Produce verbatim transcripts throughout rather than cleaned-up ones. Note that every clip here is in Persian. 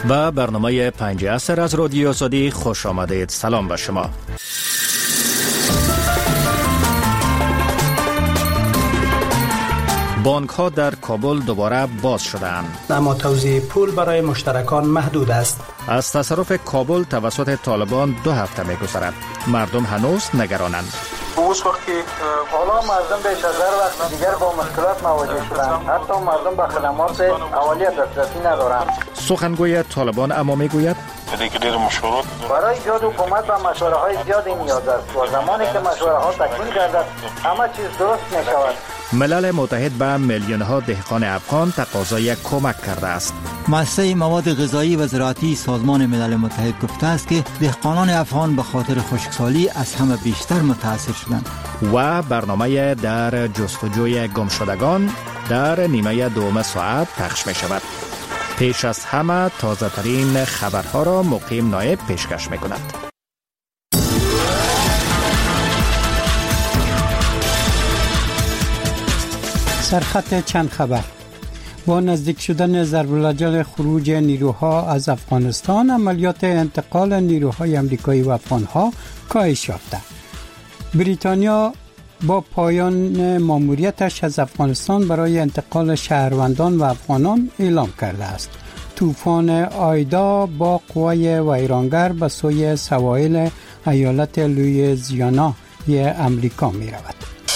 و برنامه پنج عصر از رادیو آزادی خوش آمدید. سلام به شما. بانک ها در کابل دوباره باز شدند، اما توزیع پول برای مشترکان محدود است. از تصرف کابل توسط طالبان دو هفته می‌گذرد. مردم هنوز نگرانند. اوس وقتی حالا مردم بیش از هر وقت دیگر با مشکلات مواجه شدند. حتی مردم به خدمات اولیه دسترسی ندارند. سخنگوی طالبان اما میگوید برای ایجاد حکومت و مشوره های زیادی نیاز است و زمانی که مشوره ها تکمیل گردد همه چیز درست می شود. ملل متحد به میلیون ها دهقان افغان تقاضای کمک کرده است. مؤسسه مواد غذایی و زراعتی سازمان ملل متحد گفته است که دهقانان افغان به خاطر خشکسالی از همه بیشتر متاثر شدند. و برنامه در جستجوی گمشدگان در نیمه دوم ساعت پخش می شود. پیش از همه تازه ترین خبرها را مقیم نایب پیشکش می کند. سرخط چند خبر. با نزدیک شدن ضرب‌الاجل خروج نیروها از افغانستان، عملیات انتقال نیروهای امریکایی و افغانها کاهش یافته. بریتانیا با پایان ماموریتش از افغانستان برای انتقال شهروندان و افغانان اعلام کرده است. طوفان آیدا با قوای ویرانگر به سوی سواحل ایالت لوئیزیانا امریکا می رود.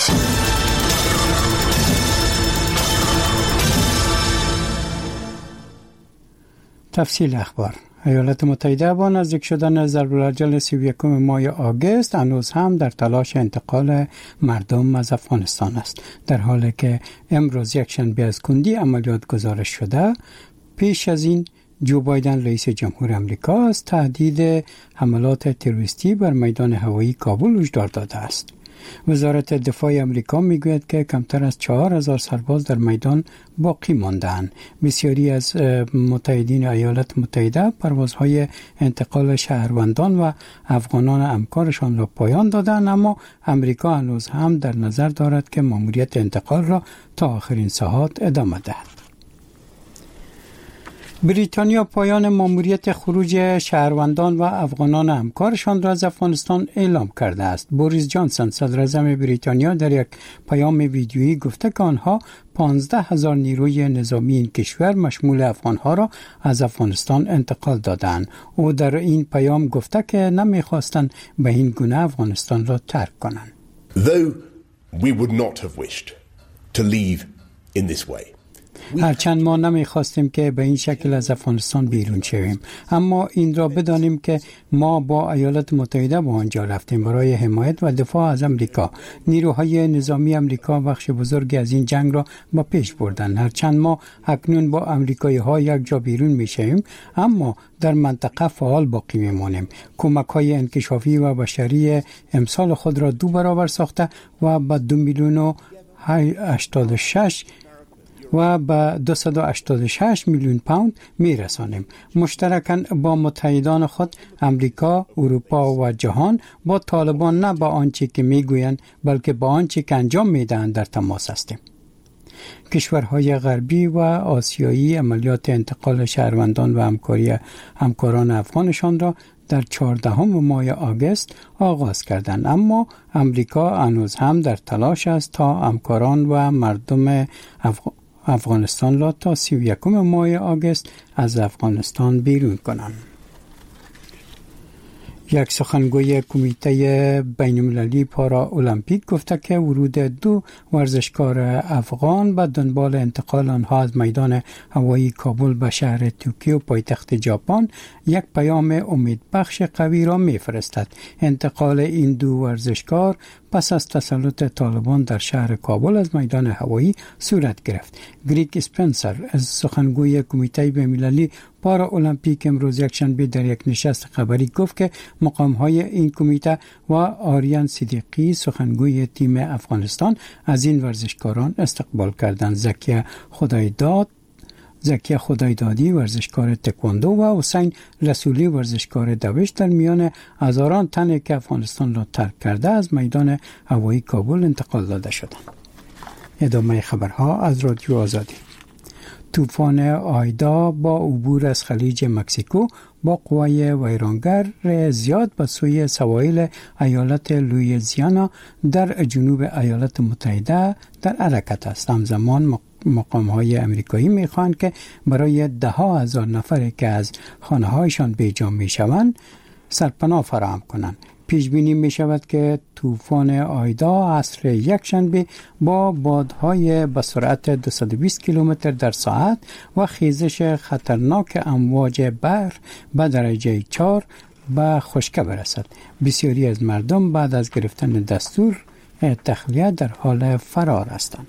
تفصیل اخبار. ایالات متحده با نزدیک شدن ضرب‌الاجل سی و یکم ماه آگوست هنوز هم در تلاش انتقال مردم از افغانستان است، در حالی که امروز یک شنبه از کندی عملیات گزارش شده. پیش از این جو بایدن رئیس جمهور آمریکا از تهدید حملات تروریستی بر میدان هوایی کابل هشدار داده است. وزارت دفاع آمریکا میگوید که کمتر از چهار هزار سرباز در میدان باقی مانده‌اند. بسیاری از متحدین ایالات متحده پروازهای انتقال شهروندان و افغانان همکارشان را پایان دادند، اما آمریکا هنوز هم در نظر دارد که ماموریت انتقال را تا آخرین ساعات ادامه دهد. بریتانیا پایان ماموریت خروج شهروندان و افغانان همکارشان را از افغانستان اعلام کرده است. بوریس جانسون صدر اعظم بریتانیا در یک پیام ویدیویی گفته که آنها پانزده هزار نیروی نظامی این کشور مشمول افغانها را از افغانستان انتقال دادند. او در این پیام گفته که نمی‌خواستند به این گونه افغانستان را ترک کنند. Though we would not have wished to leave in this way. هرچند ما نمیخواستیم که به این شکل از افغانستان بیرون شویم، اما این را بدانیم که ما با ایالات متحده به آنجا رفتیم برای حمایت و دفاع از امریکا. نیروهای نظامی امریکا بخش بزرگی از این جنگ را با پیش بردند. هرچند ما اکنون با امریکایی ها یک جا بیرون میشیم، اما در منطقه فعال باقی میمانیم. کمک های انکشافی و بشری امسال خود را دو برابر ساخته و به دو میلیون و هشتاد و شش و به دویست و هشتاد و شش میلیون پوند میرسانیم. مشترکاً با متحدان خود امریکا، اروپا و جهان با طالبان نه با آنچه که میگویند بلکه با آنچه که انجام میدهند در تماس هستیم. کشورهای غربی و آسیایی عملیات انتقال شهروندان و همکاری همکاران افغانشان را در چهاردهم ماه آگوست آغاز کردند، اما امریکا هنوز هم در تلاش است تا همکاران و مردم افغان افغانستان را تا سی و یکم ماه آگوست از افغانستان بیرون کنند. یک سخنگوی کمیته بین‌المللی پارا المپیک گفته که ورود دو ورزشکار افغان به دنبال انتقال آنها از میدان هوایی کابل به شهر توکیو پایتخت ژاپن یک پیام امیدبخش قوی را می‌فرستد. انتقال این دو ورزشکار پس از تسلط طالبان در شهر کابل از میدان هوایی صورت گرفت. گریگ اسپنسر از سخنگوی کمیته بین‌المللی پارا المپیک امروز یکشنبه در یک نشست خبری گفت که مقام‌های این کمیته و آریان صدیقی سخنگوی تیم افغانستان از این ورزشکاران استقبال کردند. زکیه خدایداد زکیه خدایدادی ورزشکار تکواندو و حسین رسولی ورزشکار دوشت در میان هزاران تن که افغانستان را ترک کرده از میدان هوایی کابل انتقال داده شدند. ادامه خبرها از رادیو آزادی. طوفان آیدا با عبور از خلیج مکزیکو با قوای ویرانگر زیاد به سوی سواحل ایالت لوئیزیانا در جنوب ایالات متحده در حرکت است. همزمان مقام‌های امریکایی می‌خواهند که برای ده ها هزار نفری که از خانه‌هایشان بیجا می‌شوند سرپناه فراهم کنند. پیش بینی می شود که طوفان آیدا عصر یک شنبه با بادهای به سرعت دویست و بیست کیلومتر در ساعت و خیزش خطرناک امواج بحر به درجه چهار به خشکی برسد. بسیاری از مردم بعد از گرفتن دستور تخلیه در حال فرار هستند.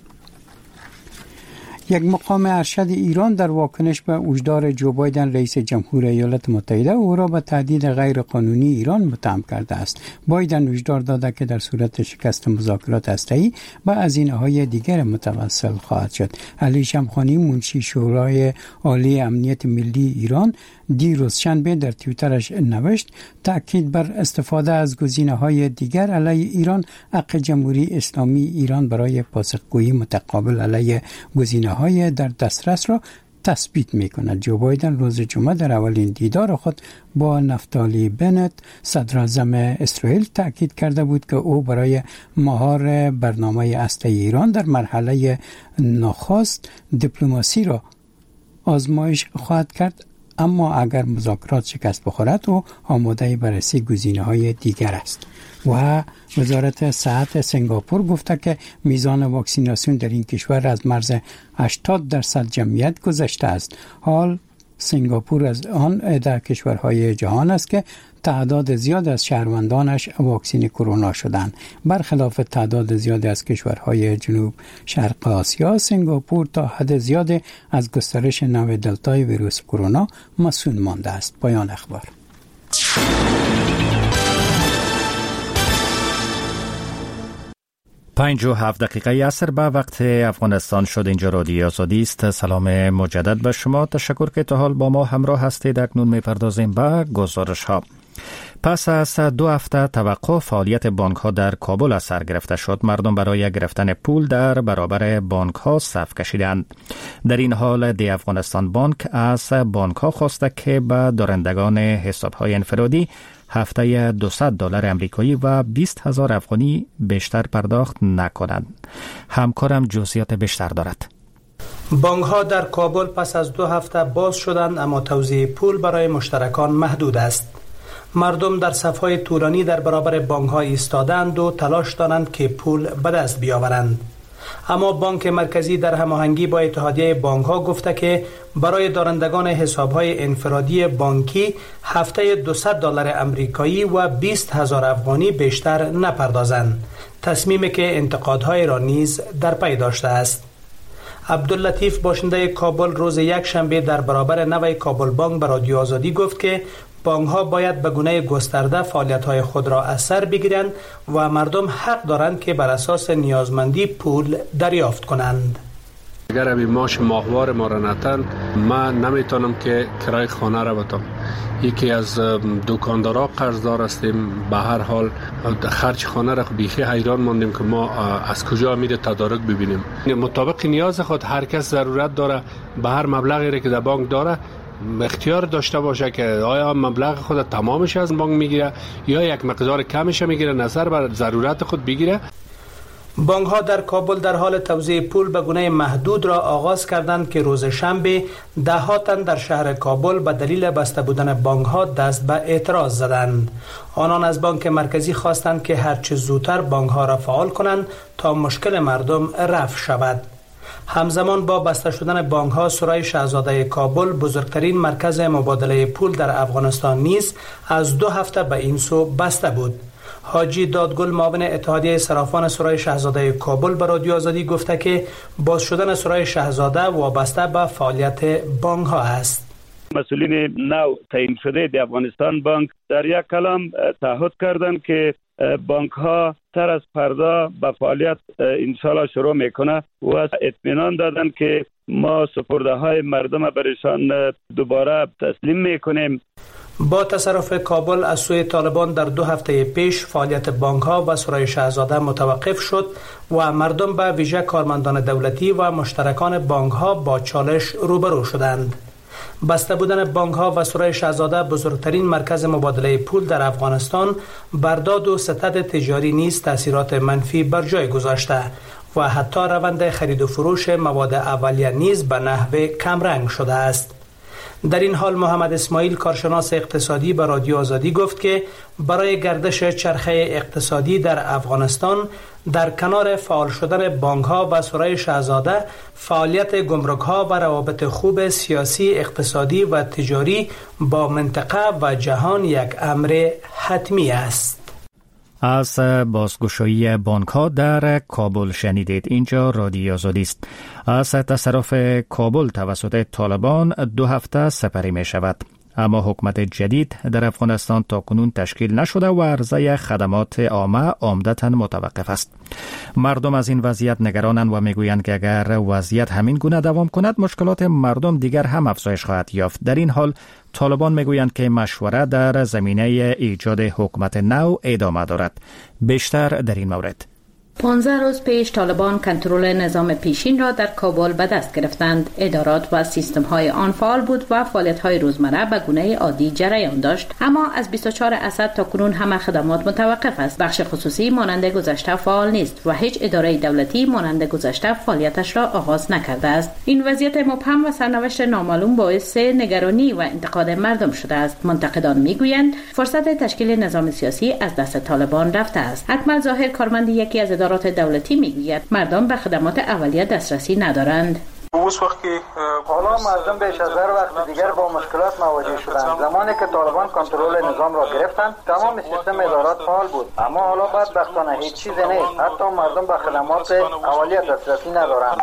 یک مقام ارشد ایران در واکنش به هشدار جو بایدن رئیس جمهور ایالات متحده او را به تهدید غیر قانونی ایران متهم کرده است. بایدن هشدار داده که در صورت شکست مذاکرات هسته‌ای به هزینه‌های دیگر متوسل خواهد شد. علی شمخانی منشی شورای عالی امنیت ملی ایران دیروز شنبه در توییترش نوشت تأکید بر استفاده از گزینه‌های دیگر علیه ایران حق جمهوری اسلامی ایران برای پاسخگویی متقابل علیه گزینه‌های در دسترس را تثبیت می‌کند. جو بایدن روز جمعه در اولین دیدار خود با نفتالی بنت صدراعظم اسرائیل تأکید کرده بود که او برای مهار برنامه هسته‌ای ایران در مرحله نخست دیپلماسی را آزمایش خواهد کرد، اما اگر مذاکرات شکست بخورد او آماده بررسی گزینه‌های دیگر است. و وزارت صحت سنگاپور گفته که میزان واکسیناسیون در این کشور از مرز هشتاد درصد جمعیت گذشته است. حال سنگاپور از آن در کشورهای جهان است که تعداد زیاد از شهروندانش واکسین کرونا شدند. برخلاف تعداد زیاد از کشورهای جنوب شرق آسیا، سنگاپور تا حد زیاد از گسترش نوع دلتای ویروس کرونا مسئول مانده است. پایان اخبار. پنج و هفت دقیقه عصر به وقت افغانستان شد. اینجا رادیو آزادی است. سلام مجدد به شما. تشکر که تا حال با ما همراه هستید. اکنون می‌پردازیم به گزارش ها. پس از دو هفته توقف فعالیت بانک ها در کابل از سر گرفته شد. مردم برای گرفتن پول در برابر بانک ها صف کشیدند. در این حال دی افغانستان بانک از بانک ها خواسته که به دارندگان حساب های انفرادی هفته دویست دلار امریکایی و بیست هزار افغانی بیشتر پرداخت نکنند. همکارم جزئیات بیشتر دارد. بانک ها در کابل پس از دو هفته باز شدند، اما توزیع پول برای مشترکان محدود است. مردم در صف‌های طولانی در برابر بانک ها ایستادند و تلاش دارند که پول به دست بیاورند. اما بانک مرکزی در هماهنگی با اتحادیه بانک ها گفته که برای دارندگان حساب های انفرادی بانکی هفته دویست دلار امریکایی و بیست هزار افغانی بیشتر نپردازند. تصمیمی که انتقادهای را نیز در پی داشته است. عبداللطیف باشنده کابل روز یک شنبه در برابر نوی کابل بانک به رادیو آزادی گفت که بانک ها باید به گونه گسترده فعالیت های خود را از سر بگیرند و مردم حق دارند که بر اساس نیازمندی پول دریافت کنند. اگر ابی ماش ماهوار ما را نتن، من نمیتونم که کرای خانه را بدم. یکی از دکاندارا قرضدار هستیم. به هر حال خرج خانه را بیخی حیران ماندیم که ما از کجا میره تدارک ببینیم. مطابق نیاز خود هر کس ضرورت داره به هر مبلغی که در بانک داره اختیار داشته باشه که آیا مبلغ خود تمامش از بانک میگیره یا یک مقدار کمش میگیره، نظر بر ضرورت خود بگیره. بانک ها در کابل در حال توزیع پول به گونه محدود را آغاز کردند که روز شنبه ده ها تن در شهر کابل به دلیل بسته بودن بانک ها دست به اعتراض زدند. آنان از بانک مرکزی خواستند که هرچه زودتر بانک ها را فعال کنند تا مشکل مردم رفع شود. همزمان با بسته شدن بانک ها، سرای شاهزاده کابل بزرگترین مرکز مبادله پول در افغانستان نیز از دو هفته به این سو بسته بود. حاجی دادگل معاون اتحادیه صرافان سرای شاهزاده کابل به رادیو آزادی گفته که باز شدن سرای شاهزاده وابسته به فعالیت بانک ها است. مسئولین نو تعیین شده در افغانستان بانک در یک کلام تعهد کردند که بانک ها تر از فردا به فعالیت انشالله شروع میکنه و اطمینان دادن که ما سپرده های مردم برشان دوباره تسلیم میکنیم. با تصرف کابل از سوی طالبان در دو هفته پیش فعالیت بانک‌ها و سرای شاهزاده متوقف شد و مردم به ویژه کارمندان دولتی و مشترکان بانک‌ها با چالش روبرو شدند. بسته بودن بانک‌ها و سرای شاهزاده بزرگترین مرکز مبادله پول در افغانستان بر داد و ستد تجاری نیز تاثیرات منفی بر جای گذاشته و حتی روند خرید و فروش مواد اولیه نیز به نحو کمرنگ شده است. در این حال محمد اسماعیل کارشناس اقتصادی به رادیو آزادی گفت که برای گردش چرخه اقتصادی در افغانستان در کنار فعال شدن بانک‌ها و سرای شاهزاده فعالیت گمرک‌ها و روابط خوب سیاسی، اقتصادی و تجاری با منطقه و جهان یک امر حتمی است. از بازگشایی بانک‌ها در کابل شنیدید. اینجا رادیو آزادی است. از تصرف کابل توسط طالبان دو هفته سپری می شود. اما حکومت جدید در افغانستان تاکنون تشکیل نشده و عرضه خدمات عامه عمدتاً متوقف است. مردم از این وضعیت نگرانند و میگویند که اگر وضعیت همین گونه دوام کند مشکلات مردم دیگر هم افزایش خواهد یافت. در این حال طالبان میگویند که مشوره در زمینه ایجاد حکومت نو ادامه دارد. بیشتر در این مورد. پانزده روز پیش طالبان کنترل نظام پیشین را در کابل به دست گرفتند. ادارات و سیستم های آن فعال بود و فعالیت های روزمره به گونه عادی جریان داشت. اما از بیست و چهارم اسد تا کنون همه خدمات متوقف است. بخش خصوصی مانند گذشته فعال نیست و هیچ اداره دولتی مانند گذشته فعالیتش را آغاز نکرده است. این وضعیت مبهم و سرنوشت نامعلوم باعث نگرانی و انتقاد مردم شده است. منتقدان میگویند فرصت تشکیل نظام سیاسی از دست طالبان رفته است. اکمل ظاهر کارمند یکی از ادارات دولتی میگوید مردم به خدمات اولیه دسترسی ندارند. حالا مردم بیش از هر وقت دیگر با مشکلات مواجه شدند. زمانی که طالبان کنترل نظام را گرفتند تمام سیستم ادارات فعال بود، اما حالا بدبختانه هیچ چیزی نیست. حتی مردم به خدمات اولیه دسترسی ندارند.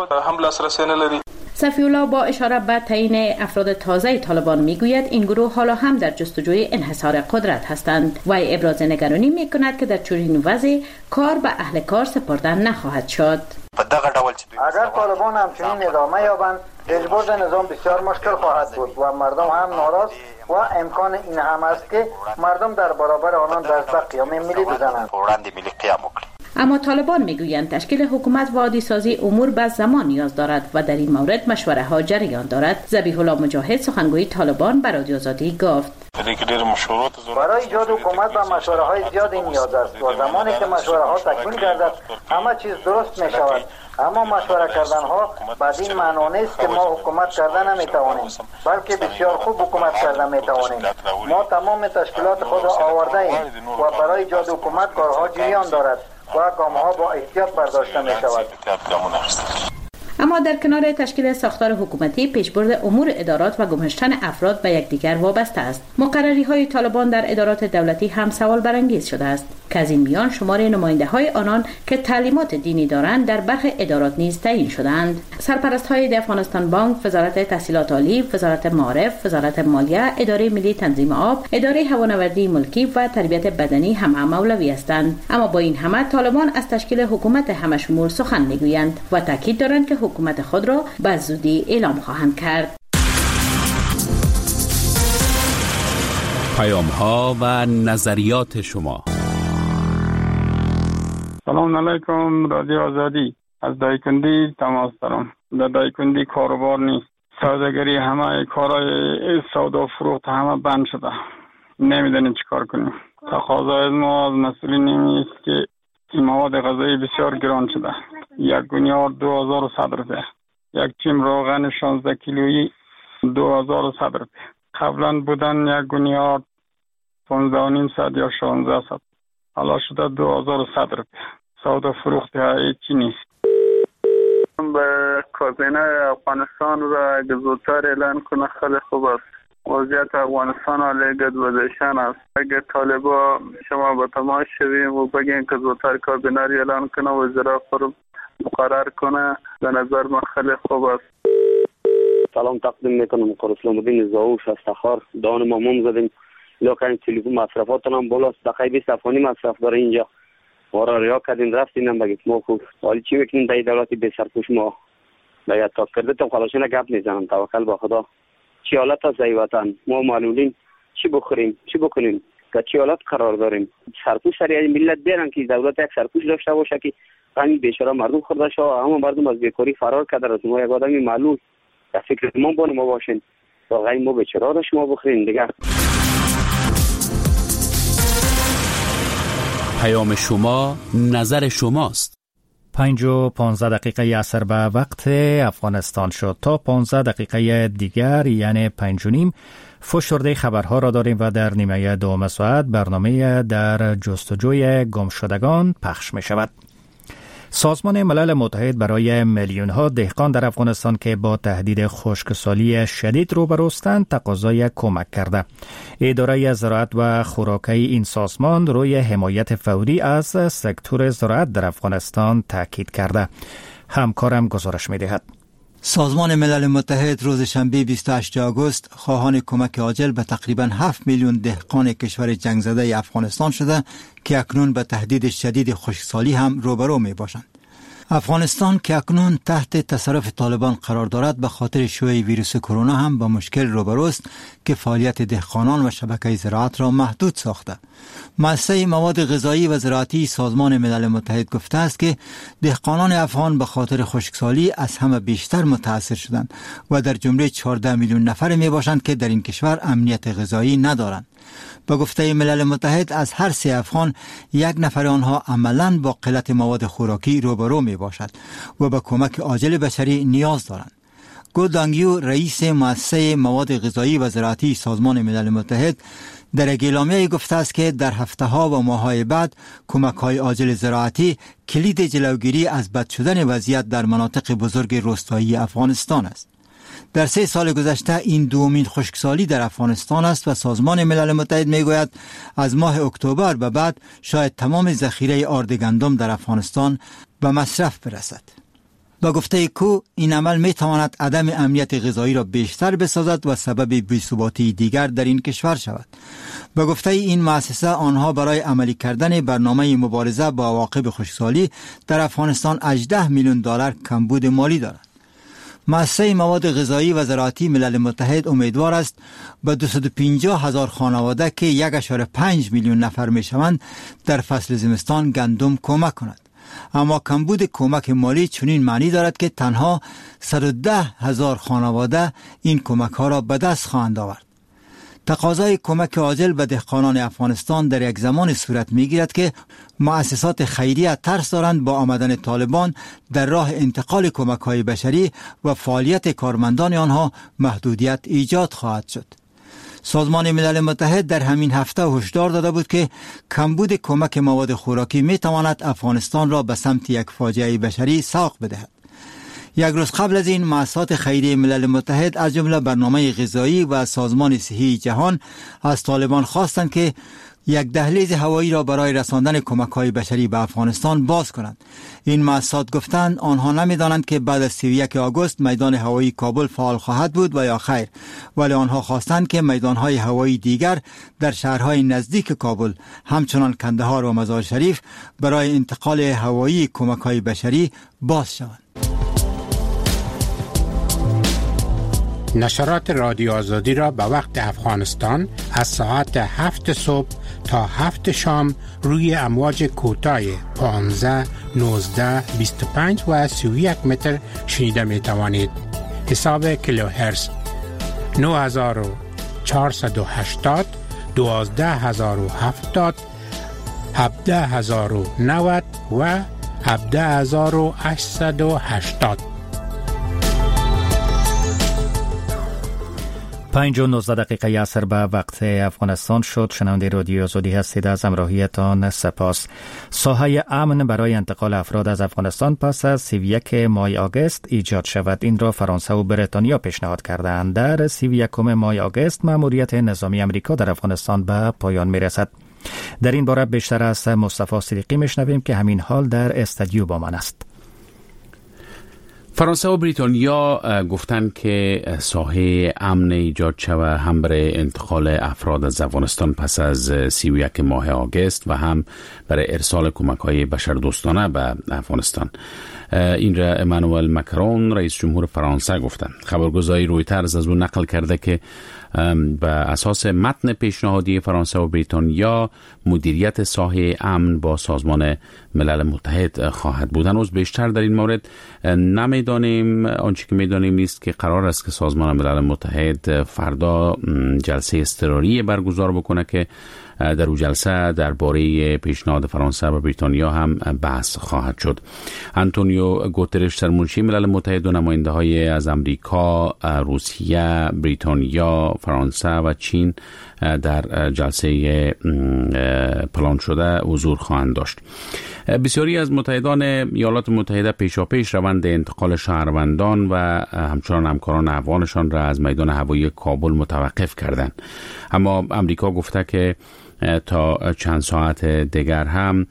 صفی الله با اشاره به تعیین افراد تازه طالبان میگوید این گروه حالا هم در جستجوی انحصار قدرت هستند. وی ابراز نگرانی میکند که در چنین وضعی کار به اهل کار سپردن نخواهد شد. اگر طالبان همچنین ادامه یابند پیشبرد نظام بسیار مشکل خواهد بود و مردم هم ناراض و امکان این هم است که مردم در برابر آنان دست به قیام ملی بزنند. اما طالبان میگویند تشکیل حکومت و عادی سازی امور به زمان نیاز دارد و در این مورد مشوره ها جریان دارد. ذبیح الله مجاهد سخنگوی طالبان به رادیو آزادی گفت برای ایجاد حکومت به مشوره های زیادی نیاز است و زمانی که مشوره ها تکمیل گردد همه چیز درست می شود. اما مشوره کردن ها بدین معنا نیست که ما حکومت کردن نمی توانیم، بلکه بسیار خوب حکومت کردن می توانیم. ما تمام تشکیلات خود را آورده ایم و برای ایجاد حکومت کارها جریان دارد و گام‌ها با احتیاط برداشته می شود. اما در کنار تشکیل ساختار حکومتی پیشبرد امور ادارات و گماشتن افراد به یکدیگر وابسته است. مقرری های طالبان در ادارات دولتی هم سوال برانگیز شده است که از این میان شمار نماینده های آنان که تعلیمات دینی دارند در برخی ادارات نیز تعیین شدند. سرپرست های افغانستان بانک، وزارت تحصیلات عالی، وزارت معارف، وزارت مالیه، اداره ملی تنظیم آب، اداره هوانوردی ملکی و تربیت بدنی همه مولوی هستند. اما با این همه طالبان از تشکیل حکومت همشمول سخن میگویند و تاکید دارند که حکومت خود را به زودی اعلام خواهند کرد. پیام ها و نظریات شما. سلام علیکم رادیو آزادی. از دایکندی تماس دارم. در دایکندی کاروبار نیست. سوداگری همه کارهای سودا و فروخت همه بند شده. نمیدونیم چی کار کنیم. تقاضای ما از مسئولین نیست که این مواد غذایی بسیار گران شده. یک گونیار دو هزار و صد روپیه. یک کیم روغن شانزده کیلویی دو هزار و صد روپیه. قبلا بودن یک گونیار پانزده و نیم صد یا شانزده صد. حالا شده دو هزار و صد روپیه. سودا فروخت هیچی نیست. به کابینه افغانستان را اگه زودتر اعلان کنه خیلی خوب است. وضعیت افغانستان علیه گدوزشان است. اگه طالبا شما به تماس شویم و بگین که زودتر کابینه را اعلان کنه و وزرا خود مقرر کنه به نظر من خیلی خوب است. سلام تقدیم میکنم. قرسلام الدین زاوش از تخار. دان مامون زدیم. لکن تلفن مصرفاتون هم بالاست. دقیقه بیست افغانی مصرف داره اینجا. ما را ریا کردین رفتین هم بگید ما خوب. حالی چی میکنیم در دولتی به سرپوش ما باید تا کرده تا خلاصونه گپ میزنم. توکل با خدا. چی حالت است ای وطن؟ ما معلولین چی بخوریم، چی بکنیم، که چه حالت قرار داریم. سرپوش سری ملت بیارن که دولت یک سرپوش داشته باشه که همین بیچاره مردم خورده شو، همه مردم از بیکاری فرار کرده. از ما یک آدمی معلول در فکر ما بان ما باشین تا غیر ما بیچاره را شما بخورین دیگه. پیام شما، نظر شماست. پنج و پانزده دقیقه عصر به وقت افغانستان شد. تا پانزده دقیقه دیگر یعنی پنج و نیم فشرده خبرها را داریم و در نیمه دوم ساعت برنامه در جستجوی گمشدگان پخش می شود. سازمان ملل متحد برای میلیون ها دهقان در افغانستان که با تهدید خشکسالی شدید روبروستند تقاضای کمک کرده. اداره زراعت و خوراکی این سازمان روی حمایت فوری از سکتور زراعت در افغانستان تاکید کرده. همکارم گزارش می دهد. سازمان ملل متحد روز شنبه بیست و هشتم آگوست خواهان کمک عاجل به تقریباً هفت میلیون دهقان کشور جنگ زده افغانستان شده که اکنون به تهدید شدید خشکسالی هم روبرو می باشند. افغانستان که اکنون تحت تصرف طالبان قرار دارد به خاطر شیوع ویروس کرونا هم با مشکل روبروست که فعالیت دهقانان و شبکه زراعت را محدود ساخته. مؤسسه مواد غذایی و زراعتی سازمان ملل متحد گفته است که دهقانان افغان به خاطر خشکسالی از همه بیشتر متاثر شدند و در جمله چهارده میلیون نفر می باشند که در این کشور امنیت غذایی ندارند. با گفته ملل متحد از هر سه افغان یک نفر آنها عملاً با قلت مواد خوراکی روبرو می باشد و به کمک عاجل بشری نیاز دارند. گو دانگیو رئیس مؤسسه مواد غذایی و زراعتی سازمان ملل متحد در اعلامیه گفته است که در هفته ها و ماه های بعد کمک های عاجل زراعتی کلید جلوگیری از بد شدن وضعیت در مناطق بزرگ روستایی افغانستان است. در سه سال گذشته این دومین خشکسالی در افغانستان است و سازمان ملل متحد میگوید از ماه اکتبر به بعد شاید تمام ذخیره آرد گندم در افغانستان به مصرف برسد. با گفته کو این عمل می تواند عدم امنیت غذایی را بیشتر بسازد و سبب بی‌ثباتی دیگر در این کشور شود. با گفته این مؤسسه آنها برای عملی کردن برنامه مبارزه با عواقب خشکسالی در افغانستان هجده میلیون دلار کمبود مالی دارد. مؤسسه مواد غذایی و زراعتی ملل متحد امیدوار است به دویست و پنجاه هزار خانواده که یک و پنج میلیون نفر می شوند در فصل زمستان گندم کمک کند. اما کمبود کمک مالی چنین معنی دارد که تنها صد و ده هزار خانواده این کمک ها را به دست خواهند آورد. تقاضای کمک عاجل به دهقانان افغانستان در یک زمان صورت میگیرد که مؤسسات خیریه ترس دارند با آمدن طالبان در راه انتقال کمک های بشری و فعالیت کارمندان آنها محدودیت ایجاد خواهد شد. سازمان ملل متحد در همین هفته هشدار داده بود که کمبود کمک مواد خوراکی می تواند افغانستان را به سمت یک فاجعه بشری ساق بدهد. یک روز قبل از این مؤسسات خیریه ملل متحد از جمله برنامه غذایی و سازمان صحی جهان از طالبان خواستند که یک دهلیز هوایی را برای رساندن کمک‌های بشری به افغانستان باز کنند. این مؤسسات گفتند آنها نمی‌دانند که بعد از سی و یک آگوست میدان هوایی کابل فعال خواهد بود و یا خیر، ولی آنها خواستند که میدان‌های هوایی دیگر در شهرهای نزدیک کابل همچنان کندهار و مزار شریف برای انتقال هوایی کمک‌های بشری باز شوند. نشرات رادیو آزادی را به وقت افغانستان از ساعت هفت صبح تا هفت شام روی امواج کوتاه پانزده، نوزده، بیست و پنج و سی و یک متر شنیده می توانید. حساب کیلوهرتز نه هزار و چهارصد و هشتاد، دوازده هزار و هفتاد، هفده هزار و نود و هفده هزار و هشتصد و هشتاد. پنج و نوزده دقیقه عصر به وقت افغانستان شد. شنونده رادیو آزادی هستید. از همراهیتان سپاس. ساحه امن برای انتقال افراد از افغانستان پس از سی و یک ماه آگوست ایجاد شود. این را فرانسه و بریتانیا پیشنهاد کردند. در سی و یکم ماه آگوست مأموریت نظامی امریکا در افغانستان به پایان می رسد. در این باره بیشتر از مصطفی صدیقی میشنویم که همین حال در استودیو با من است. فرانسه و بریتانیا گفتند که ساحه امن ایجاد شود هم برای انتقال افراد از افغانستان پس از سی و یک ماه آگوست و هم برای ارسال کمک‌های بشردوستانه به افغانستان. این را امانوئل مکرون رئیس جمهور فرانسه گفتند. خبرگزاری رویترز از اون نقل کرده که به اساس متن پیشنهادی فرانسه و بریتانیا مدیریت ساحه امن با سازمان ملل متحد خواهد بود. هنوز بیشتر در این مورد نمیدانیم. آنچه که میدانیم نیست که قرار است که سازمان ملل متحد فردا جلسه اضطراری برگزار بکنه که در اون جلسه درباره پیشنهاد فرانسه و بریتانیا هم بحث خواهد شد. آنتونیو گوترش سرمنشی ملل متحد و نماینده های از امریکا، روسیه، بریتانیا، فرانسه و چین در جلسه پلان شده حضور خواهند داشت. بسیاری از متحدان ایالات متحده پیشاپیش روند انتقال شهروندان و همچنان همکاران افغانشان را از میدان هوایی کابل متوقف کردند. اما امریکا گفته که تا چند ساعت دیگر هم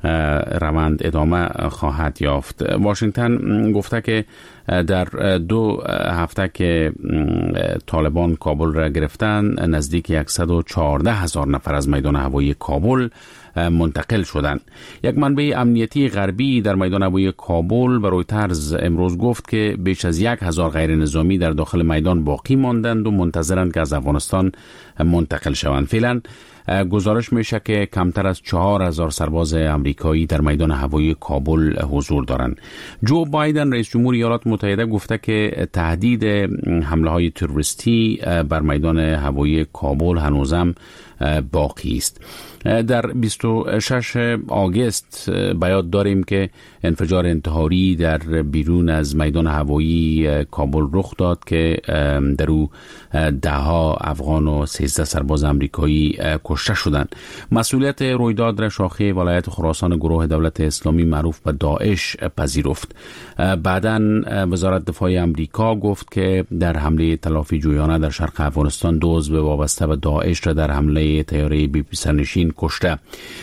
روند ادامه خواهد یافت. واشنگتن گفته که در دو هفته که طالبان کابل را گرفتن نزدیک صد و چهارده هزار نفر از میدان هوایی کابل منتقل شدند. یک منبع امنیتی غربی در میدان هوایی کابل به رویترز امروز گفت که بیش از یک هزار غیر نظامی در داخل میدان باقی ماندند و منتظرند که از افغانستان منتقل شوند. فعلا گزارش میشه که کمتر از چهار هزار سرباز امریکایی در میدان هوایی کابل حضور دارند. جو بایدن رئیس جمهور ایالات متحده گفته که تهدید حمله های تروریستی بر میدان هوایی کابل هنوزم باقی است. در بیست و شش آگوست به یاد داریم که انفجار انتحاری در بیرون از میدان هوایی کابل رخ داد که در او ده ها افغان و سیزده سرباز امریکایی کشته شدند. مسئولیت رویداد را شاخه ولایت خراسان گروه دولت اسلامی معروف به داعش پذیرفت. بعداً وزارت دفاع امریکا گفت که در حمله تلافی جویانه در شرق افغانستان دو عضو وابسته به داعش را در حمله طیاره بی پی سرنشین کشته.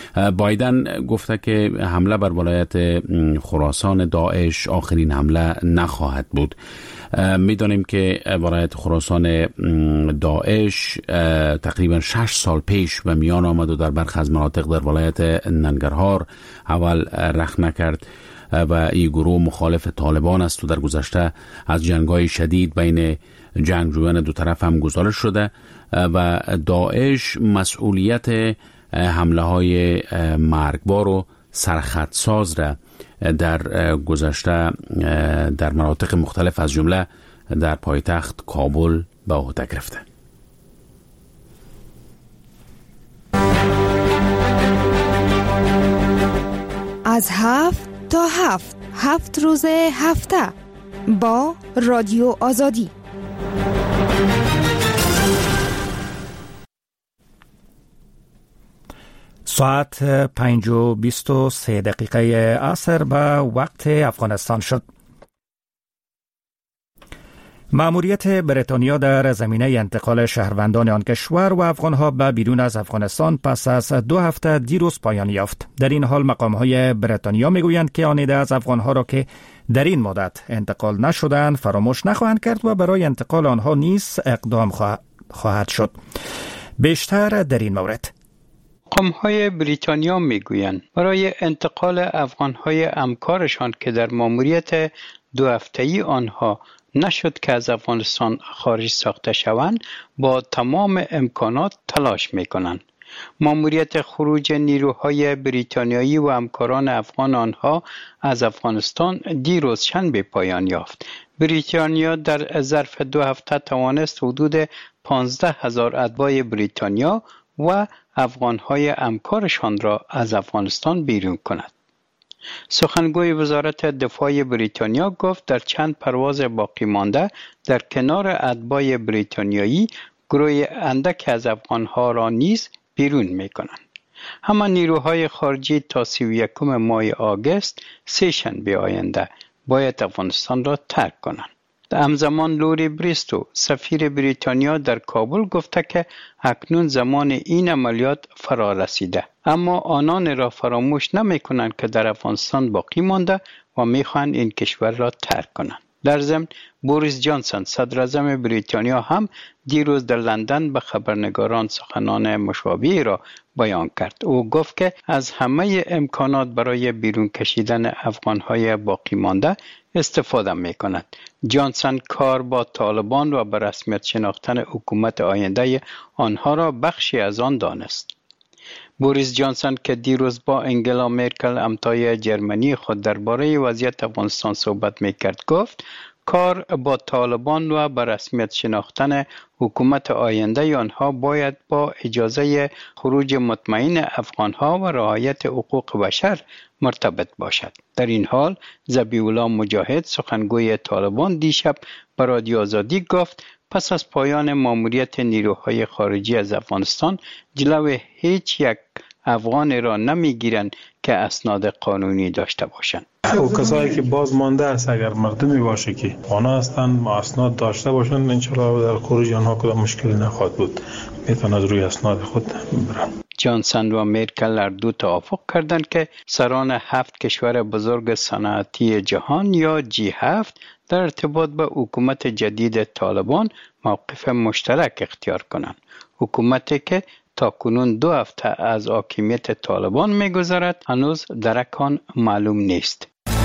بایدن گفته که حمله بر ولایت خراسان داعش آخرین حمله نخواهد بود. میدانیم که ولایت خراسان داعش تقریبا شش سال پیش به میان آمد و در برخی از مناطق در ولایت ننگرهار اول رخ نکرد و این گروه مخالف طالبان است و در گذشته از جنگ‌های شدید بین جنگجویان دو طرف هم گزارش شده و داعش مسئولیت حمله های مرگبار و سرخطساز را در گذشته در مناطق مختلف از جمله در پایتخت کابل به عهده گرفته. از هفت تا هفت هفت روز هفته با رادیو آزادی. ساعت پنج و بیست و سه دقیقه عصر به وقت افغانستان شد. مأموریت بریتانیا در زمینه انتقال شهروندان آن کشور و افغانها به بیرون از افغانستان پس از دو هفته دیروز پایان یافت. در این حال مقام‌های بریتانیا میگویند که آن عده از افغانها را که در این مدت انتقال نشدند فراموش نخواهند کرد و برای انتقال آنها نیز اقدام خواهد شد. بیشتر در این مورد مقام‌های بریتانیا میگویند برای انتقال افغان‌های همکارشان که در مأموریت دو هفته‌ای آنها نشد که از افغانستان خارج ساخته شوند با تمام امکانات تلاش میکنند. مأموریت خروج نیروهای بریتانیایی و همکاران افغان آنها از افغانستان دیروز شنبه پایان یافت. بریتانیا در ظرف دو هفته توانست حدود پانزده هزار اتباع بریتانیا و افغانهای همکارشان را از افغانستان بیرون کند. سخنگوی وزارت دفاع بریتانیا گفت در چند پرواز باقی مانده در کنار اتباع بریتانیایی گروه اندک از افغانها را نیز بیرون می کنند. همه نیروهای خارجی تا سی و یکم ماه آگوست سه شنبه آینده باید افغانستان را ترک کنند. همزمان لوری بریستو سفیر بریتانیا در کابل گفته که اکنون زمان این عملیات فرا رسیده، اما آنان را فراموش نمی کنند که در افغانستان باقی مانده و می خواهند این کشور را ترک کنند. در ضمن بوریس جانسون صدر اعظم بریتانیا هم دیروز در لندن به خبرنگاران سخنان مشابهی را بیان کرد. او گفت که از همه امکانات برای بیرون کشیدن افغانهای باقی مانده استفاده می کند. جانسون کار با طالبان و به رسمیت شناختن حکومت آینده آنها را بخشی از آن دانست. بوریس جانسون که دیروز با انگلا مرکل همتای جرمنی خود درباره وضعیت افغانستان صحبت میکرد گفت کار با طالبان و به رسمیت شناختن حکومت آینده آنها باید با اجازه خروج مطمئن افغانها و رعایت حقوق بشر مرتبط باشد. در این حال ذبیح الله مجاهد سخنگوی طالبان دیشب به رادیو آزادی گفت پس از پایان ماموریت نیروهای خارجی از افغانستان جلو هیچ یک افغان را نمیگیرند که اسناد قانونی داشته باشند. او کسایی که باز مانده است اگر مردمی باشه که آنها هستند ما اسناد داشته باشند انشالله در خروج آنها کدام مشکلی نخواهد بود، میتونن از روی اسناد خود برن. جانسون و مرکل هر دو توافق کردند که سران هفت کشور بزرگ صنعتی جهان یا جی هفت در ارتباط به حکومت جدید طالبان موقف مشترک اختیار کنند. حکومتی که تا کنون دو هفته از حاکمیت طالبان می‌گذرد هنوز درکان معلوم نیست.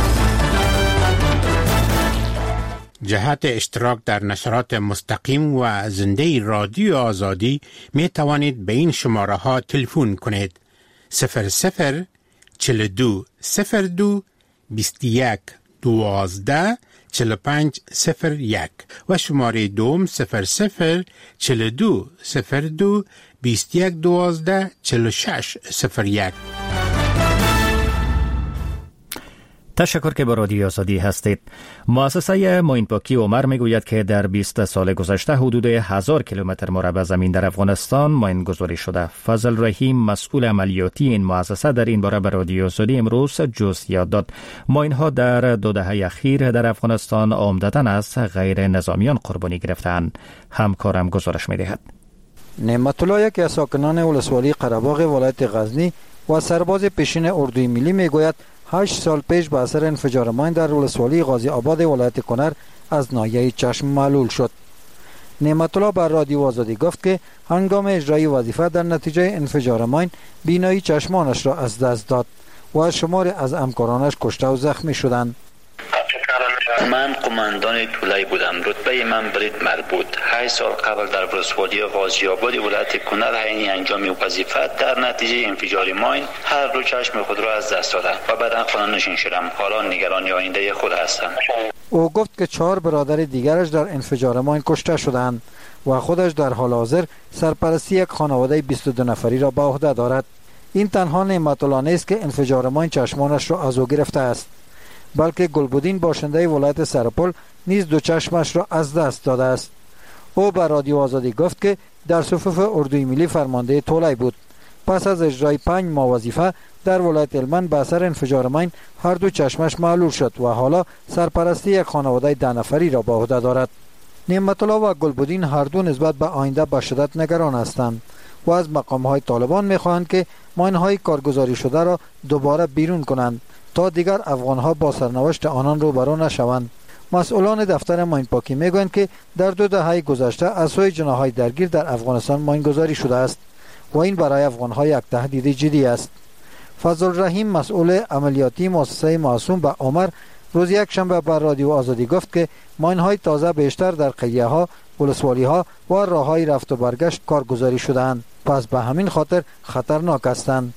جهت اشتراک در نشرات مستقیم و زنده رادیو آزادی می توانید به این شماره ها تلفن کنید: صفر صفر چهل و دو صفر دو بیست و یک دوازده چهل و پنج صفر یک و شماره دوم صفر صفر چهل و دو صفر دو بیست و یک دوازده چهل و شش صفر یک. تشکر که با رادیو آزادی هستید. مؤسسه ماین پاکی عمر میگوید که در بیست سال گذشته حدود هزار کیلومتر مربع زمین در افغانستان ماین گذاری شده. فضل رحیم مسئول عملیاتی این مؤسسه در این باره به رادیو آزادی امروز جزئیات داد. ماین ها در دو دهه اخیر در افغانستان عمدتاً از غیر نظامیان قربانی گرفتند. همکارم گزارش میدهد. نعمت الله یکی از ساکنان ولسوالی قره‌باغ ولایت غزنی و سرباز پیشین اردوی ملی میگوید هشت سال پیش به اثر انفجار ماین در ولسوالی غازی آباد ولایت کنر از ناحیه چشم معلول شد. نعمت الله بر رادیو آزادی گفت که هنگام اجرای وظیفه در نتیجه انفجار ماین بینایی چشمانش را از دست داد و از شماری از همکارانش کشته و زخمی شدند. من قماندان طولای بودم. رتبه من برید مربوط. هشت سال قبل در ولسوالی غازی آباد ولایت کنر حین انجام وظیفه در نتیجه انفجار ماین هر دو چشم خود را از دست دادم و بعد خانه نشین شدم. حالا نگران آینده خود هستم. او گفت که چهار برادر دیگرش در انفجار ماین کشته شدند و خودش در حال حاضر سرپرستی یک خانواده بیست و دو نفری را به عهده دارد. این تنها نعمت الله نیست که انفجار ماین چشمانش را از او گرفته است، بلکه گلبودین باشنده ولایت سرپل نیز دو چشمش را از دست داده است. او به رادیو آزادی گفت که در صفوف اردوی ملی فرمانده طولای بود. پس از اجرای پنج ماه وظیفه در ولایت هلمند به اثر انفجار ماین هر دو چشمش معلول شد و حالا سرپرستی یک خانواده ده نفری را به عهده دارد. نعمت الله و گلبودین هر دو نسبت به آینده به شدت نگران هستند و از مقام‌های طالبان می‌خواهند که ماین‌های کارگزاری شده را دوباره بیرون کنند تا دیگر افغان‌ها با سرنوشت آنان روبرو نشوند. مسئولان دفتر ماین پاکی میگویند که در دو دهه گذشته از سوی جناح‌های درگیر در افغانستان ماین گذاری شده است و این برای افغان‌ها یک تهدید جدی است. فضل رحیم مسئول عملیاتی مؤسسه معصوم به عمر روز یک شنبه بر رادیو آزادی گفت که ماین‌های تازه بیشتر در قریه‌ها، ولسوالی‌ها و راه‌های رفت و برگشت کارگزاری شده‌اند، پس به همین خاطر خطرناک هستند.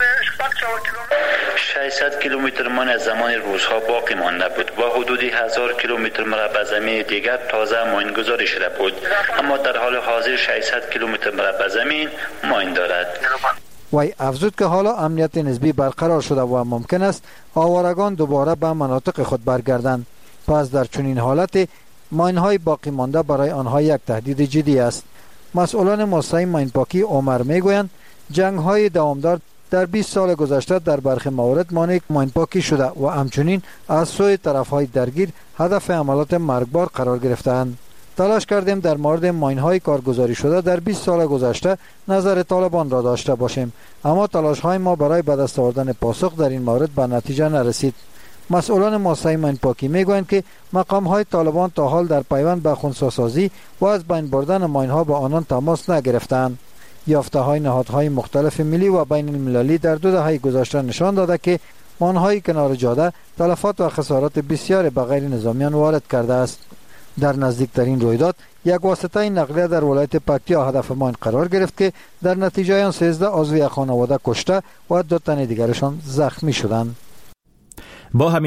ششصد کیلومتر ماین از زمان روزها باقی مانده بود و حدود هزار کیلومتر مربع زمین دیگر تازه ماین گذاری شده بود، اما در حال حاضر ششصد کیلومتر مربع زمین ماین دارد. وی افزود که حالا امنیت نسبی برقرار شده و ممکن است آوارگان دوباره به مناطق خود برگردند. پس در چنین حالت ماین‌های باقی مانده برای آنها یک تهدید جدی است. مسئولان مؤسسه ماین پاکی عمر میگویند جنگ‌های دوامدار در بیست سال گذشته در برخی موارد مانع ماین پاکی شده و همچنین از سوی طرف‌های درگیر هدف حملات مرگبار قرار گرفته‌اند. تلاش کردیم در مورد ماین‌های کارگزاری شده در بیست سال گذشته نظر طالبان را داشته باشیم، اما تلاش‌های ما برای به دست آوردن پاسخ در این مورد به نتیجه نرسید. مسئولان مؤسسه ماین پاکی میگویند که مقام های طالبان تا حال در پیوند به خنثی‌سازی و از بین بردن ماین ها با آنان تماس نگرفتند. یافته های نهادهای مختلف ملی و بین المللی در دو دهه گذشته نشان داده که ماین های کنار جاده تلفات و خسارات بسیار به غیر نظامیان وارد کرده است. در نزدیکترین رویداد یک واسطه نقلیه در ولایت پکتیا هدف ماین قرار گرفت که در نتیجه آن سیزده عضو یک خانواده کشته و دو تن دیگرشان زخمی شدند. با همین